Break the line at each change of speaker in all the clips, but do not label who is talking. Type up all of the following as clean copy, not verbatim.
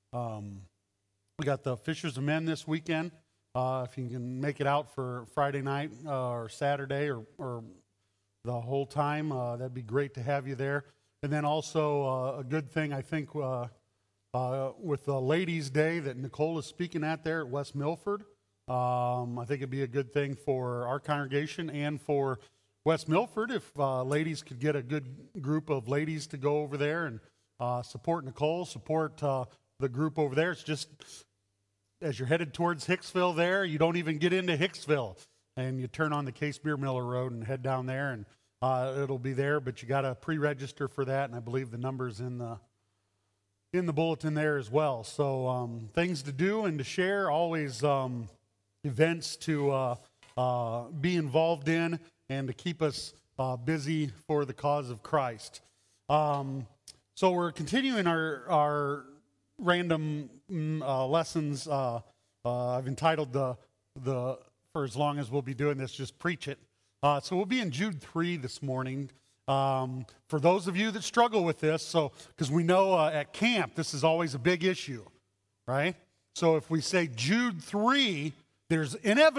We got the Fishers of Men this weekend. If you can make it out for Friday night or Saturday or the whole time, that'd be great to have you there. And then also a good thing, I think, with the Ladies' Day that Nicole is speaking at there at West Milford. I think it'd be a good thing for our congregation and for West Milford if ladies could get a good group of ladies to go over there and support Nicole, support the group over there. It's just as you're headed towards Hicksville there, you don't even get into Hicksville, and you turn on the Case Beer Miller Road and head down there, and it'll be there, but you got to pre-register for that, and I believe the number's in the bulletin there as well. So things to do and to share, always events to be involved in and to keep us busy for the cause of Christ. So we're continuing our random lessons. I've entitled the for as long as we'll be doing this, just preach it. So we'll be in Jude 3 this morning. For those of you that struggle with this, so because we know at camp this is always a big issue, right? So if we say Jude 3, there's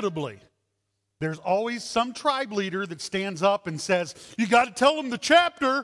always some tribe leader that stands up and says, you got to tell them the chapter,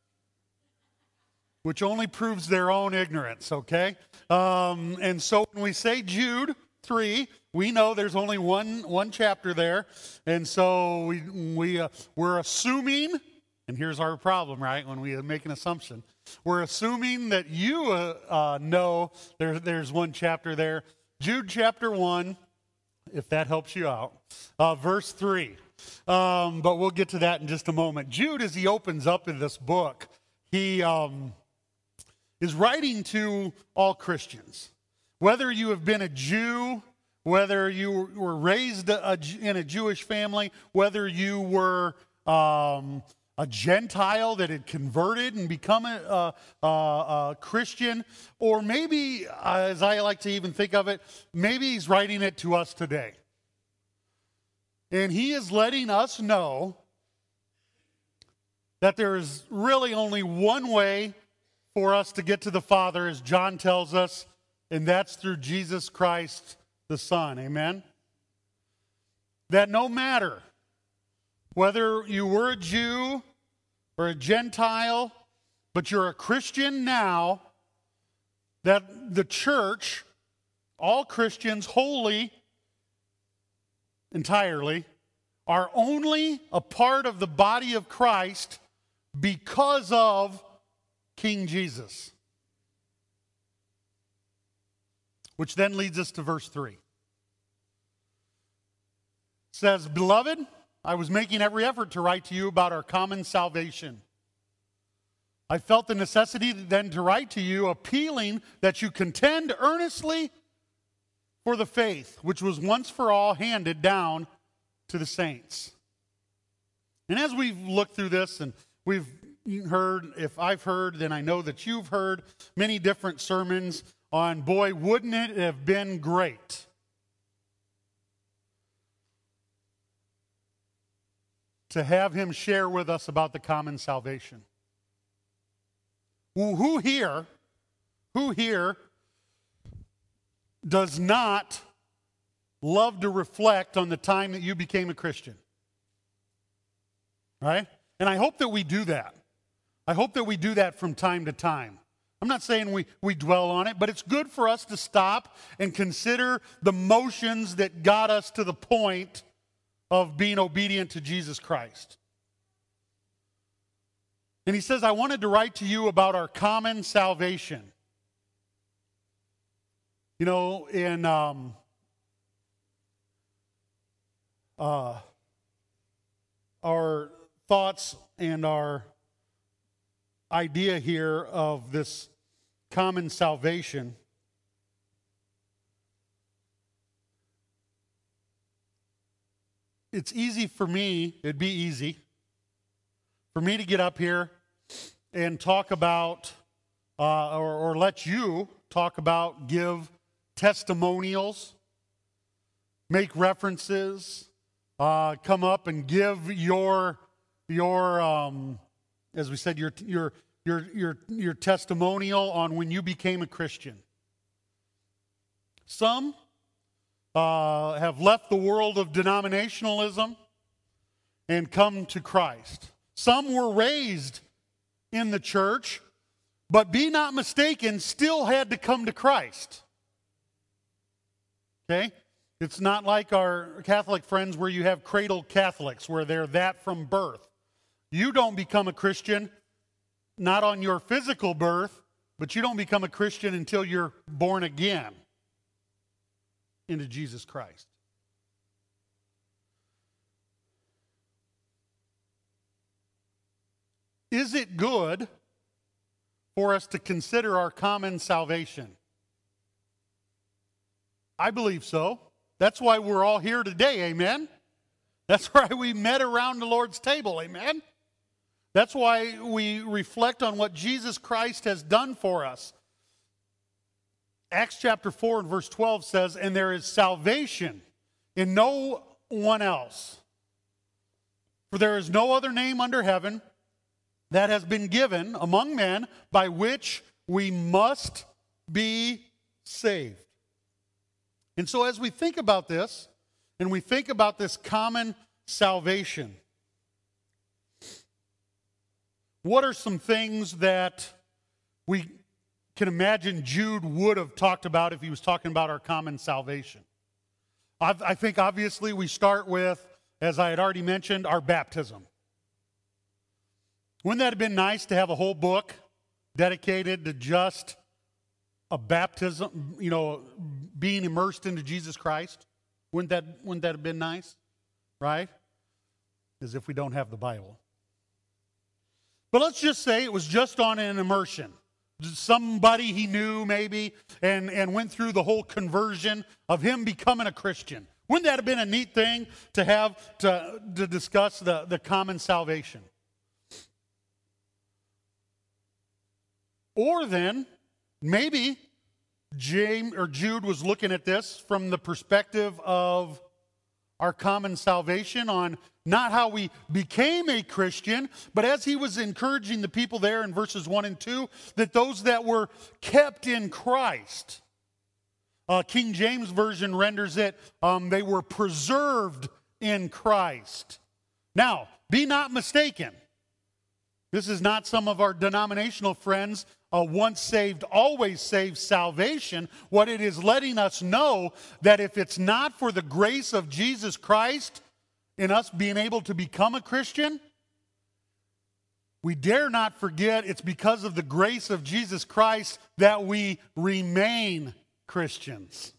which only proves their own ignorance, okay? And so when we say Jude 3, we know there's only one chapter there, and so we're assuming, and here's our problem, right, when we make an assumption. We're assuming that you know there's one chapter there. Jude chapter 1, if that helps you out, verse 3. But we'll get to that in just a moment. Jude, as he opens up in this book, he is writing to all Christians. Whether you have been a Jew, whether you were raised in a Jewish family, whether you were a Gentile that had converted and become a Christian, or maybe, as I like to even think of it, maybe he's writing it to us today. And he is letting us know that there is really only one way for us to get to the Father, as John tells us, and that's through Jesus Christ, the Son. Amen? That no matter whether you were a Jew or a Gentile, but you're a Christian now, that the church, all Christians, wholly, entirely, are only a part of the body of Christ because of King Jesus. Which then leads us to verse 3. It says, Beloved, I was making every effort to write to you about our common salvation. I felt the necessity then to write to you, appealing that you contend earnestly for the faith, which was once for all handed down to the saints. And as we've looked through this, and we've heard, if I've heard, then I know that you've heard many different sermons on, boy, wouldn't it have been great to have him share with us about the common salvation. Well, who here does not love to reflect on the time that you became a Christian? Right? And I hope that we do that. I hope that we do that from time to time. I'm not saying we dwell on it, but it's good for us to stop and consider the motions that got us to the point of being obedient to Jesus Christ. And he says, I wanted to write to you about our common salvation. You know, in our thoughts and our idea here of this common salvation, it's easy for me, it'd be easy for me to get up here and talk about, or let you talk about, give testimonials, make references, come up and give your as we said, your testimonial on when you became a Christian. Some have left the world of denominationalism and come to Christ. Some were raised in the church, but be not mistaken, still had to come to Christ. Okay? It's not like our Catholic friends where you have cradle Catholics, where they're that from birth. You don't become a Christian, not on your physical birth, but you don't become a Christian until you're born again into Jesus Christ. Is it good for us to consider our common salvation? I believe so. That's why we're all here today, amen? That's why we met around the Lord's table, amen? That's why we reflect on what Jesus Christ has done for us. Acts chapter 4 and verse 12 says, "And there is salvation in no one else. For there is no other name under heaven that has been given among men by which we must be saved." And so as we think about this, and we think about this common salvation, what are some things that we can imagine Jude would have talked about if he was talking about our common salvation? I think obviously we start with, as I had already mentioned, our baptism. Wouldn't that have been nice to have a whole book dedicated to just a baptism, being immersed into Jesus Christ? Wouldn't that have been nice? Right? As if we don't have the Bible. But let's just say it was just on an immersion. Somebody he knew maybe and went through the whole conversion of him becoming a Christian. Wouldn't that have been a neat thing to have to discuss the common salvation? Or then, maybe James or Jude was looking at this from the perspective of our common salvation, on not how we became a Christian, but as he was encouraging the people there in verses 1 and 2, that those that were kept in Christ. King James Version renders it, they were preserved in Christ. Now, be not mistaken. This is not some of our denominational friends' once saved, always saved salvation. What it is letting us know that if it's not for the grace of Jesus Christ in us being able to become a Christian, we dare not forget it's because of the grace of Jesus Christ that we remain Christians.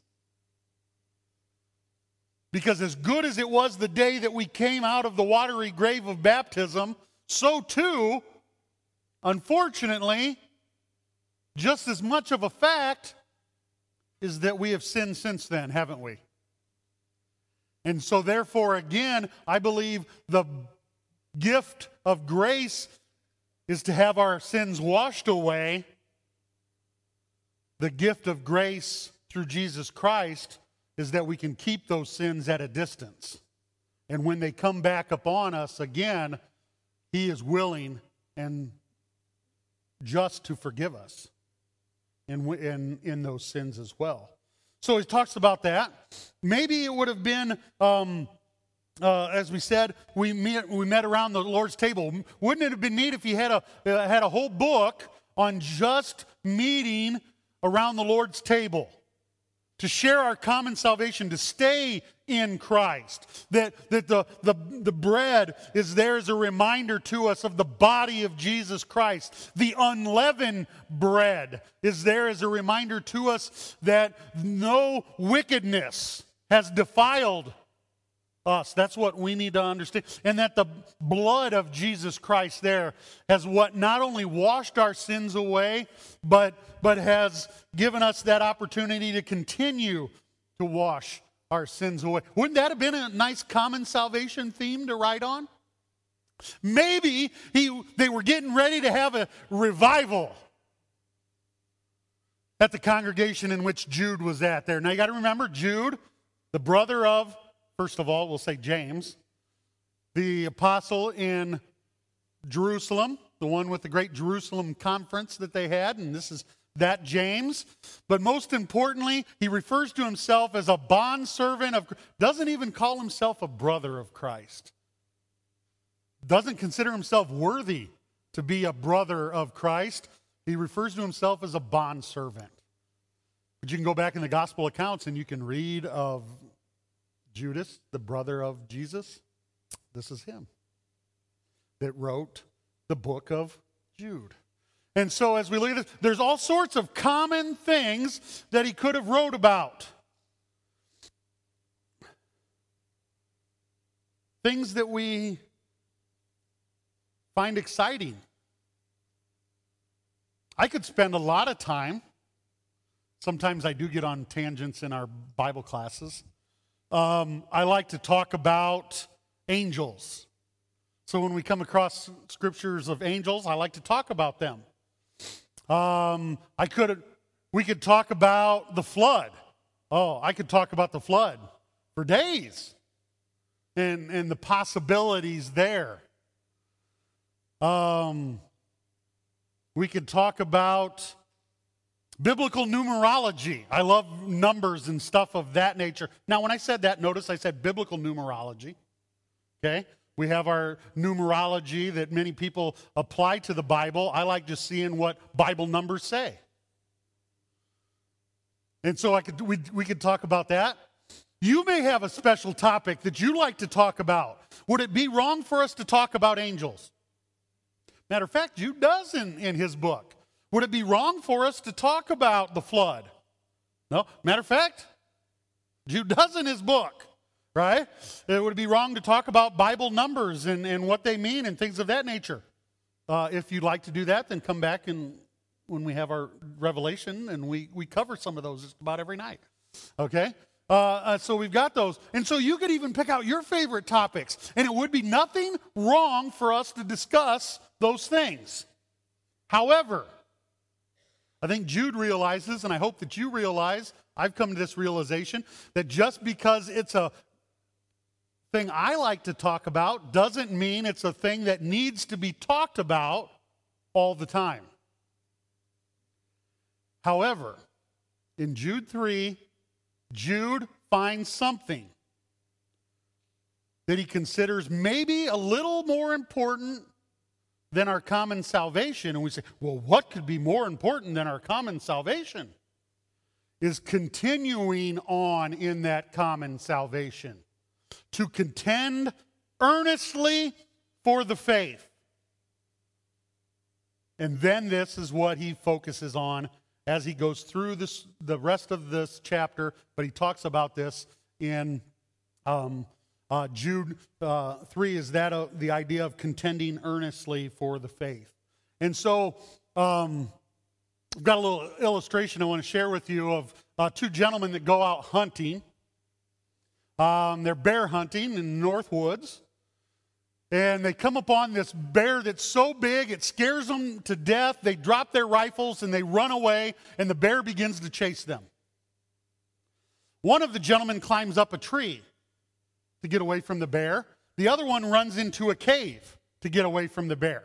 Because as good as it was the day that we came out of the watery grave of baptism, so too, unfortunately, just as much of a fact is that we have sinned since then, haven't we? And so therefore, again, I believe the gift of grace is to have our sins washed away. The gift of grace through Jesus Christ is that we can keep those sins at a distance. And when they come back upon us again, He is willing and just to forgive us in those sins as well. So he talks about that. Maybe it would have been, as we said, we met around the Lord's table. Wouldn't it have been neat if he had a whole book on just meeting around the Lord's table, to share our common salvation, to stay in Christ, that the bread is there as a reminder to us of the body of Jesus Christ. The unleavened bread is there as a reminder to us that no wickedness has defiled us. That's what we need to understand. And that the blood of Jesus Christ there has what not only washed our sins away, but has given us that opportunity to continue to wash our sins away. Wouldn't that have been a nice common salvation theme to write on? Maybe they were getting ready to have a revival at the congregation in which Jude was at there. Now you got to remember, Jude, the brother of, first of all, we'll say James, the apostle in Jerusalem, the one with the great Jerusalem conference that they had, and this is that James. But most importantly, he refers to himself as a bondservant of, doesn't even call himself a brother of Christ. Doesn't consider himself worthy to be a brother of Christ. He refers to himself as a bondservant. But you can go back in the gospel accounts and you can read of Judas, the brother of Jesus. This is him that wrote the book of Jude. And so as we look at this, there's all sorts of common things that he could have wrote about. Things that we find exciting. I could spend a lot of time, sometimes I do get on tangents in our Bible classes. I like to talk about angels. So when we come across scriptures of angels, I like to talk about them. We could talk about the flood. Oh, I could talk about the flood for days and the possibilities there. We could talk about biblical numerology. I love numbers and stuff of that nature. Now, when I said that, notice I said biblical numerology. Okay? We have our numerology that many people apply to the Bible. I like just seeing what Bible numbers say. And so we could talk about that. You may have a special topic that you like to talk about. Would it be wrong for us to talk about angels? Matter of fact, Jude does in his book. Would it be wrong for us to talk about the flood? No. Matter of fact, Jude does in his book. Right? It would be wrong to talk about Bible numbers and what they mean and things of that nature. If you'd like to do that, then come back and when we have our Revelation, and we cover some of those just about every night. Okay? So we've got those. And so you could even pick out your favorite topics, and it would be nothing wrong for us to discuss those things. However, I think Jude realizes, and I hope that you realize, I've come to this realization, that just because it's a thing I like to talk about doesn't mean it's a thing that needs to be talked about all the time. However, in Jude 3, Jude finds something that he considers maybe a little more important than our common salvation. And we say, well, what could be more important than our common salvation? Is continuing on in that common salvation. To contend earnestly for the faith. And then this is what he focuses on as he goes through the rest of this chapter, but he talks about this in Jude 3, is that the idea of contending earnestly for the faith. And so I've got a little illustration I want to share with you of two gentlemen that go out hunting. They're bear hunting in the North Woods. And they come upon this bear that's so big, it scares them to death. They drop their rifles and they run away, and the bear begins to chase them. One of the gentlemen climbs up a tree to get away from the bear. The other one runs into a cave to get away from the bear.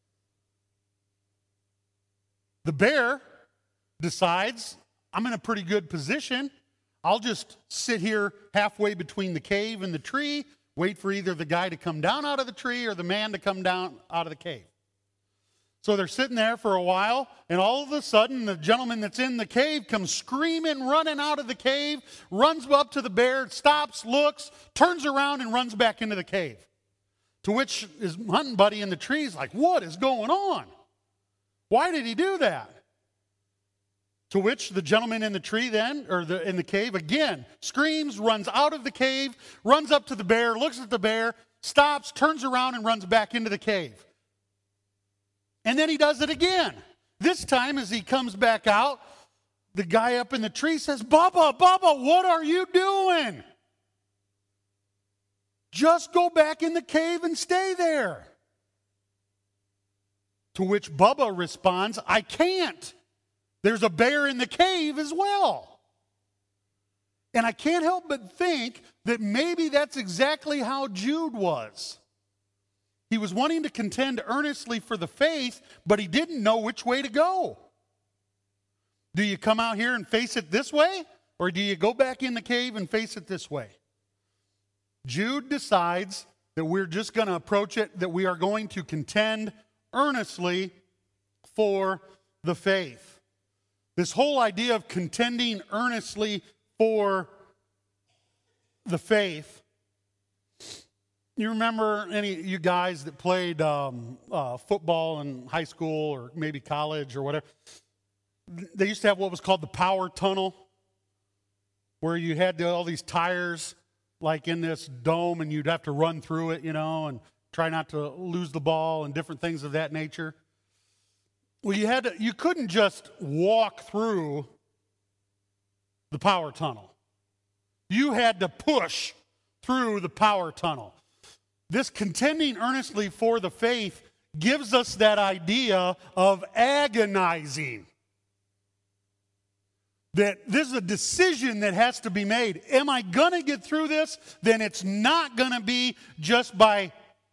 The bear decides, I'm in a pretty good position. I'll just sit here halfway between the cave and the tree, wait for either the guy to come down out of the tree or the man to come down out of the cave. So they're sitting there for a while, and all of a sudden the gentleman that's in the cave comes screaming, running out of the cave, runs up to the bear, stops, looks, turns around, and runs back into the cave. To which his hunting buddy in the tree is like, what is going on? Why did he do that? To which the gentleman in the tree then, or in the cave, again, screams, runs out of the cave, runs up to the bear, looks at the bear, stops, turns around, and runs back into the cave. And then he does it again. This time, as he comes back out, the guy up in the tree says, Bubba, what are you doing? Just go back in the cave and stay there. To which Bubba responds, I can't. There's a bear in the cave as well. And I can't help but think that maybe that's exactly how Jude was. He was wanting to contend earnestly for the faith, but he didn't know which way to go. Do you come out here and face it this way? Or do you go back in the cave and face it this way? Jude decides that we're just going to approach it, that we are going to contend earnestly for the faith. This whole idea of contending earnestly for the faith. You remember any of you guys that played football in high school or maybe college or whatever? They used to have what was called the power tunnel, where you had all these tires like in this dome and you'd have to run through it, and try not to lose the ball and different things of that nature. Well, you couldn't just walk through the power tunnel. You had to push through the power tunnel. This contending earnestly for the faith gives us that idea of agonizing. That this is a decision that has to be made. Am I going to get through this? Then it's not going to be just by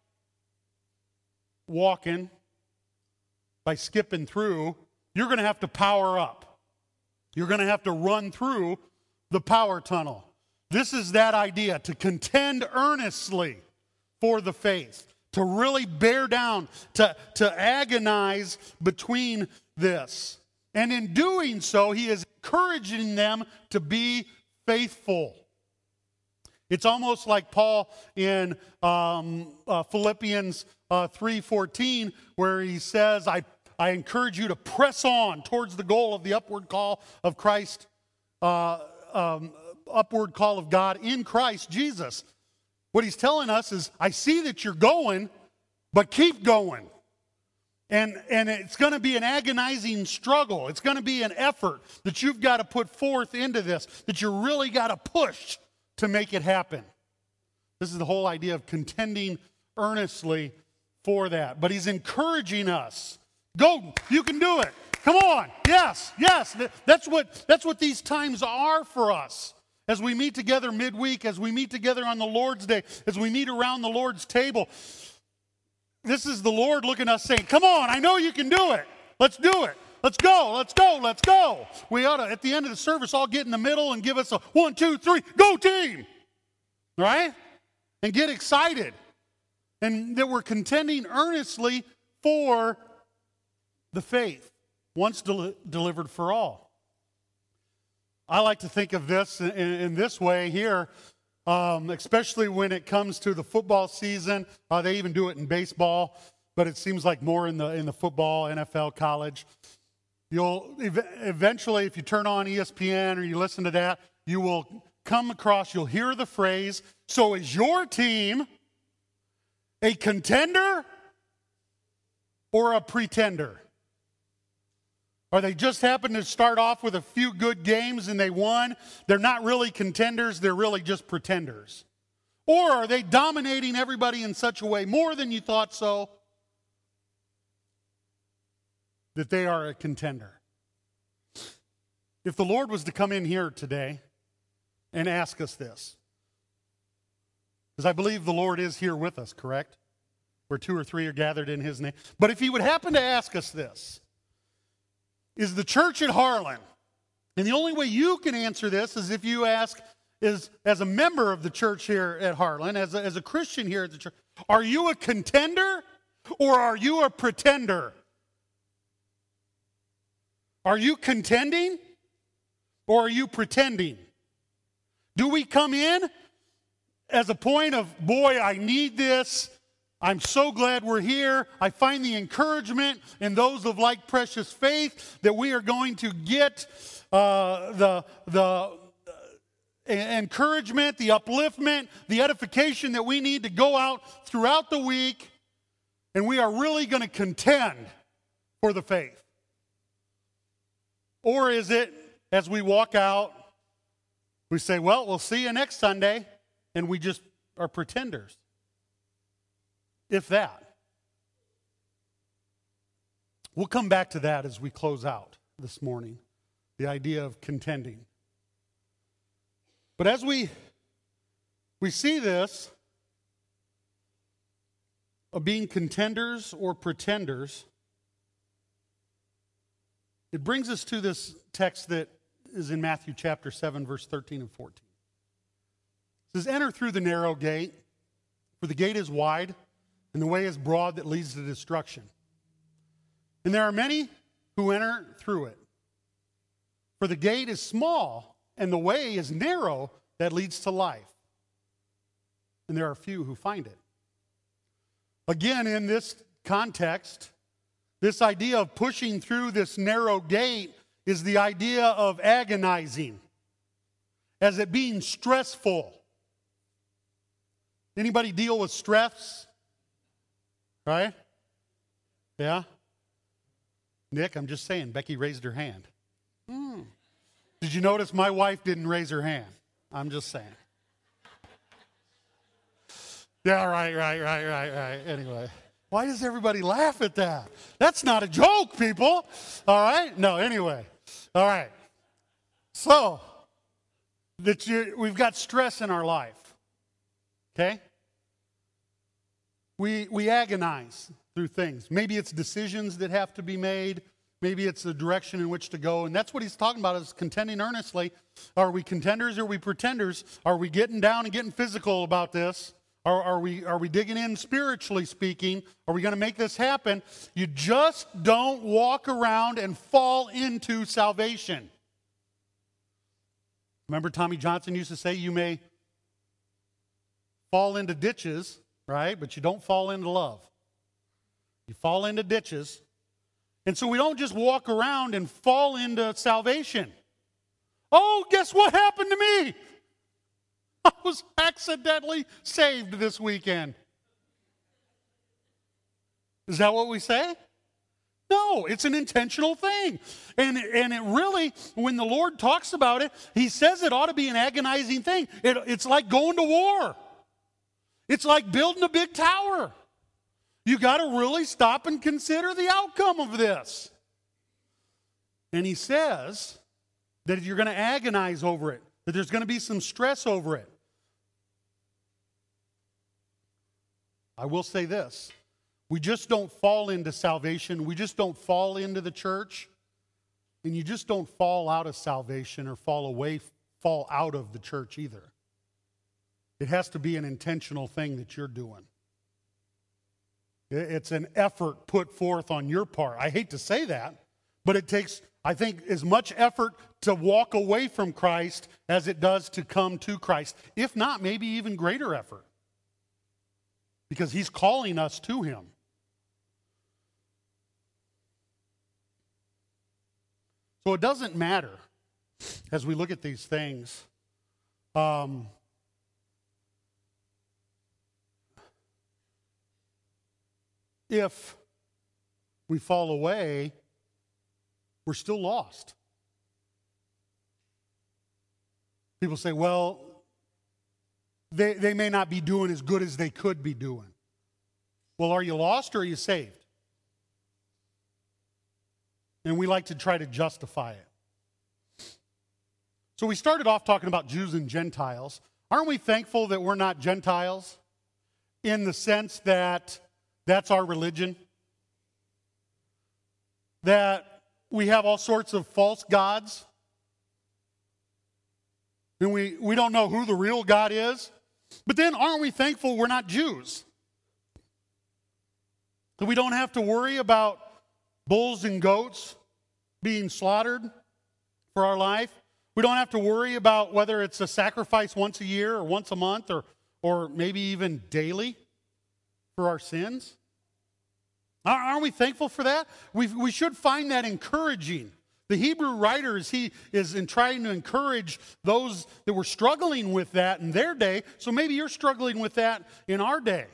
walking, by skipping through. You're going to have to power up. You're going to have to run through the power tunnel. This is that idea, to contend earnestly for the faith, to really bear down, to agonize between this. And in doing so, he is encouraging them to be faithful. It's almost like Paul in Philippians 3:14, where he says, I encourage you to press on towards the goal of the upward call of Christ, upward call of God in Christ Jesus. What he's telling us is, I see that you're going, but keep going. And it's going to be an agonizing struggle. It's going to be an effort that you've got to put forth into this, that you really got to push to make it happen. This is the whole idea of contending earnestly for that. But he's encouraging us. Go, you can do it. Come on. Yes. That's what these times are for us. As we meet together midweek, as we meet together on the Lord's Day, as we meet around the Lord's table, this is the Lord looking at us saying, come on, I know you can do it. Let's do it. Let's go, let's go, let's go. We ought to, at the end of the service, all get in the middle and give us a 1, 2, 3, go team. Right? And get excited. And that we're contending earnestly for the faith, once delivered for all. I like to think of this in this way here, especially when it comes to the football season. They even do it in baseball, but it seems like more in the football, NFL, college. You'll eventually, if you turn on ESPN or you listen to that, you will come across, you'll hear the phrase, so is your team a contender or a pretender? Or they just happen to start off with a few good games and they won. They're not really contenders, they're really just pretenders. Or are they dominating everybody in such a way, more than you thought so, that they are a contender? If the Lord was to come in here today and ask us this, because I believe the Lord is here with us, correct? Where 2 or 3 are gathered in his name. But if he would happen to ask us this, is the church at Harlan, and the only way you can answer this is if you ask, is as a member of the church here at Harlan, as a Christian here at the church, are you a contender or are you a pretender? Are you contending or are you pretending? Do we come in as a point of, boy, I need this, I'm so glad we're here. I find the encouragement in those of like precious faith that we are going to get the encouragement, the upliftment, the edification that we need to go out throughout the week, and we are really going to contend for the faith? Or is it, as we walk out, we say, well, we'll see you next Sunday, and we just are pretenders? If that. We'll come back to that as we close out this morning, the idea of contending. But as we see this, of being contenders or pretenders, it brings us to this text that is in Matthew chapter 7, verse 13 and 14. It says, enter through the narrow gate, for the gate is wide, and the way is broad that leads to destruction. And there are many who enter through it. For the gate is small, and the way is narrow that leads to life. And there are few who find it. Again, in this context, this idea of pushing through this narrow gate is the idea of agonizing, as it being stressful. Anybody deal with stress? Right? Yeah? Nick, I'm just saying, Becky raised her hand. Did you notice my wife didn't raise her hand? I'm just saying. Yeah, right. Anyway, why does everybody laugh at that? That's not a joke, people. All right? No, anyway. All right. So, we've got stress in our life. Okay? We agonize through things. Maybe it's decisions that have to be made. Maybe it's the direction in which to go. And that's what he's talking about, is contending earnestly. Are we contenders or are we pretenders? Are we getting down and getting physical about this? Are we digging in spiritually speaking? Are we going to make this happen? You just don't walk around and fall into salvation. Remember Tommy Johnson used to say, you may fall into ditches, right? But you don't fall into love. You fall into ditches. And so we don't just walk around and fall into salvation. Oh, guess what happened to me? I was accidentally saved this weekend. Is that what we say? No, it's an intentional thing. And it really, when the Lord talks about it, he says it ought to be an agonizing thing. It's like going to war. It's like building a big tower. You got to really stop and consider the outcome of this. And he says that you're going to agonize over it, that there's going to be some stress over it. I will say this. We just don't fall into salvation. We just don't fall into the church. And you just don't fall out of salvation or fall out of the church either. It has to be an intentional thing that you're doing. It's an effort put forth on your part. I hate to say that, but it takes, I think, as much effort to walk away from Christ as it does to come to Christ. If not, maybe even greater effort. Because he's calling us to him. So it doesn't matter as we look at these things. If we fall away, we're still lost. People say, well, they may not be doing as good as they could be doing. Well, are you lost or are you saved? And we like to try to justify it. So we started off talking about Jews and Gentiles. Aren't we thankful that we're not Gentiles in the sense that that's our religion? That we have all sorts of false gods? And we don't know who the real God is? But then aren't we thankful we're not Jews? That we don't have to worry about bulls and goats being slaughtered for our life. We don't have to worry about whether it's a sacrifice once a year or once a month or maybe even daily for our sins. Aren't we thankful for that? We should find that encouraging. The Hebrew writer, he is trying to encourage those that were struggling with that in their day. So maybe you're struggling with that in our day.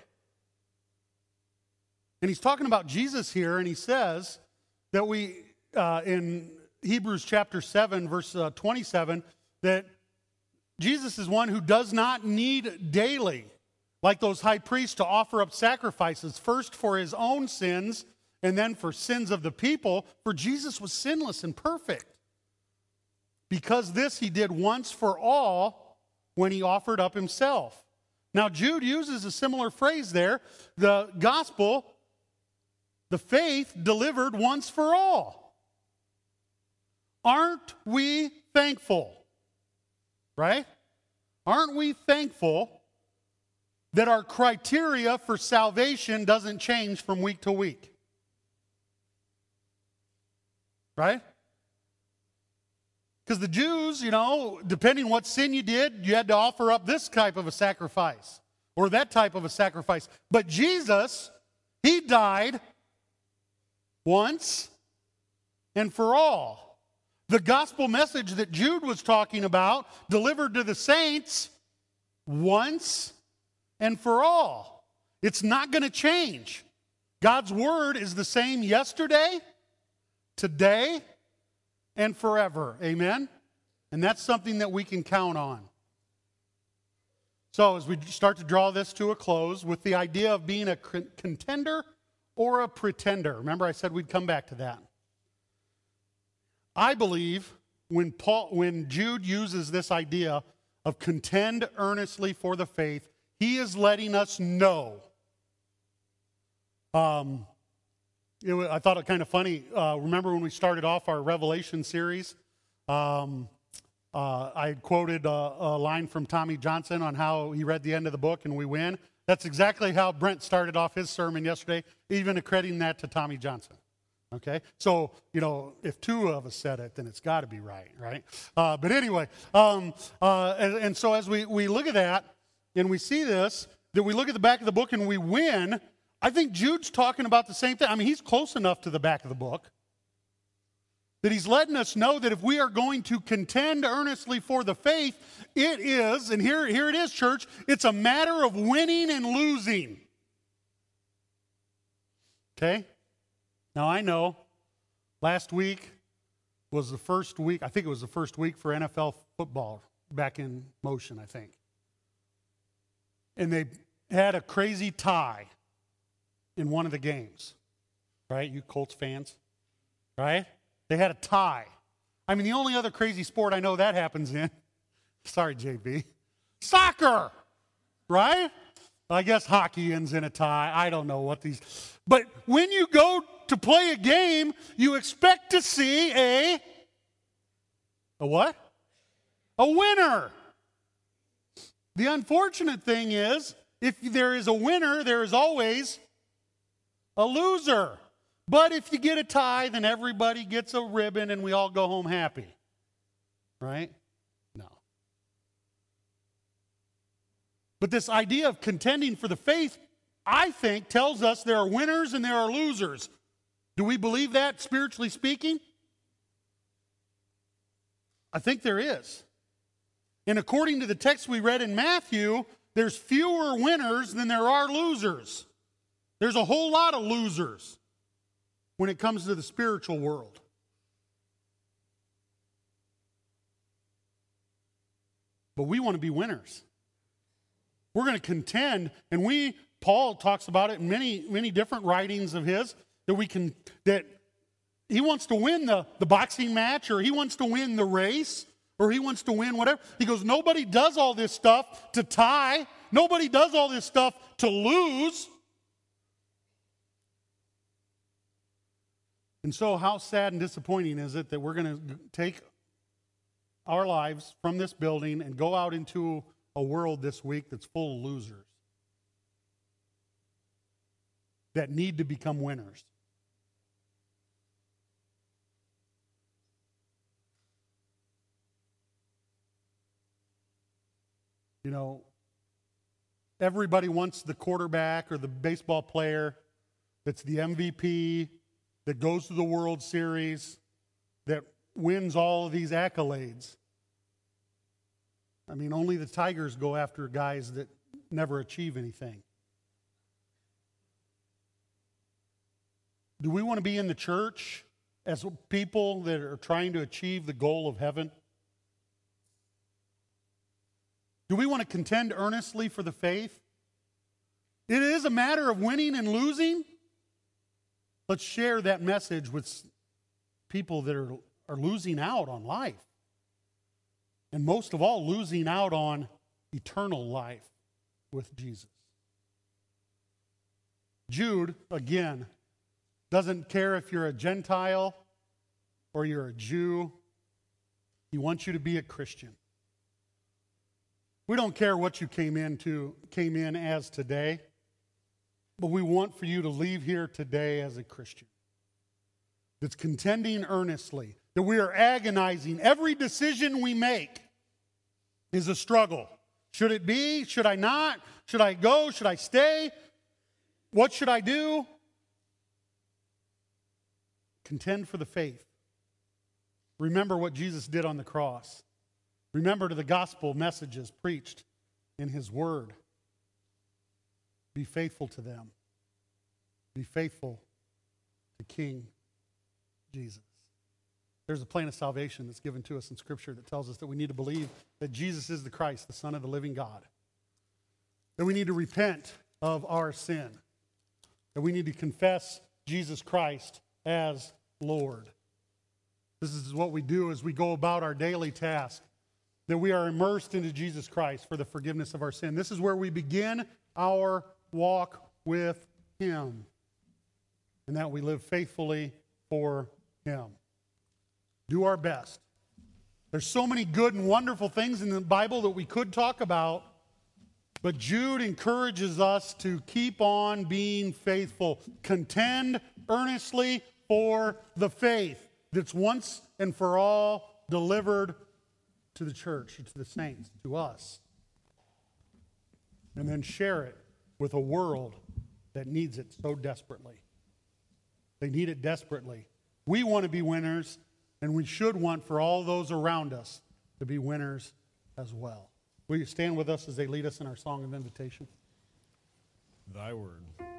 And he's talking about Jesus here, and he says that in Hebrews chapter 7, verse 27, that Jesus is one who does not need daily, like those high priests, to offer up sacrifices, first for his own sins and then for sins of the people, for Jesus was sinless and perfect. Because this he did once for all when he offered up himself. Now Jude uses a similar phrase there. The gospel, the faith delivered once for all. Aren't we thankful? Right? Aren't we thankful that our criteria for salvation doesn't change from week to week? Right? Because the Jews, depending what sin you did, you had to offer up this type of a sacrifice or that type of a sacrifice. But Jesus, he died once and for all. The gospel message that Jude was talking about, delivered to the saints once and for all. It's not going to change. God's word is the same yesterday, today, and forever. Amen? And that's something that we can count on. So as we start to draw this to a close with the idea of being a contender or a pretender. Remember I said we'd come back to that. I believe when Jude uses this idea of contend earnestly for the faith, he is letting us know. I thought it kind of funny. Remember when we started off our Revelation series? I quoted a line from Tommy Johnson on how he read the end of the book and we win. That's exactly how Brent started off his sermon yesterday, even accrediting that to Tommy Johnson. Okay? So, if two of us said it, then it's got to be right? But anyway, and so as we look at that and we see this, that we look at the back of the book and we win, I think Jude's talking about the same thing. I mean, he's close enough to the back of the book that he's letting us know that if we are going to contend earnestly for the faith, it is, and here it is, church, it's a matter of winning and losing. Okay? Now, I know last week was the first week, I think it was the first week for NFL football back in motion, I think. And they had a crazy tie in one of the games, right? You Colts fans, right? They had a tie. I mean, the only other crazy sport I know that happens in, sorry, JB, soccer, right? I guess hockey ends in a tie. I don't know what these, but when you go to play a game, you expect to see a what? A winner. The unfortunate thing is, if there is a winner, there is always a loser. But if you get a tie, then everybody gets a ribbon and we all go home happy. Right? No. But this idea of contending for the faith, I think, tells us there are winners and there are losers. Do we believe that, spiritually speaking? I think there is. And according to the text we read in Matthew, there's fewer winners than there are losers. There's a whole lot of losers when it comes to the spiritual world. But we want to be winners. We're going to contend, and Paul talks about it in many, many different writings of his, that he wants to win the boxing match, or he wants to win the race, or he wants to win whatever. He goes, nobody does all this stuff to tie. Nobody does all this stuff to lose. And so how sad and disappointing is it that we're going to take our lives from this building and go out into a world this week that's full of losers that need to become winners. Everybody wants the quarterback or the baseball player that's the MVP, that goes to the World Series, that wins all of these accolades. I mean, only the Tigers go after guys that never achieve anything. Do we want to be in the church as people that are trying to achieve the goal of heaven? Do we want to contend earnestly for the faith? It is a matter of winning and losing. Let's share that message with people that are losing out on life. And most of all, losing out on eternal life with Jesus. Jude, again, doesn't care if you're a Gentile or you're a Jew He wants you to be a Christian. We don't care what you came in as today, but we want for you to leave here today as a Christian that's contending earnestly, that we are agonizing. Every decision we make is a struggle. Should it be? Should I not? Should I go? Should I stay? What should I do? Contend for the faith. Remember what Jesus did on the cross. Remember the gospel messages preached in His Word. Be faithful to them. Be faithful to King Jesus. There's a plan of salvation that's given to us in Scripture that tells us that we need to believe that Jesus is the Christ, the Son of the living God. That we need to repent of our sin. That we need to confess Jesus Christ as Lord. This is what we do as we go about our daily task. That we are immersed into Jesus Christ for the forgiveness of our sin. This is where we begin our walk with Him. And that we live faithfully for Him. Do our best. There's so many good and wonderful things in the Bible that we could talk about, but Jude encourages us to keep on being faithful. Contend earnestly for the faith that's once and for all delivered to the church, to the saints, to us. And then share it with a world that needs it so desperately. They need it desperately. We want to be winners, and we should want for all those around us to be winners as well. Will you stand with us as they lead us in our song of invitation?
Thy word.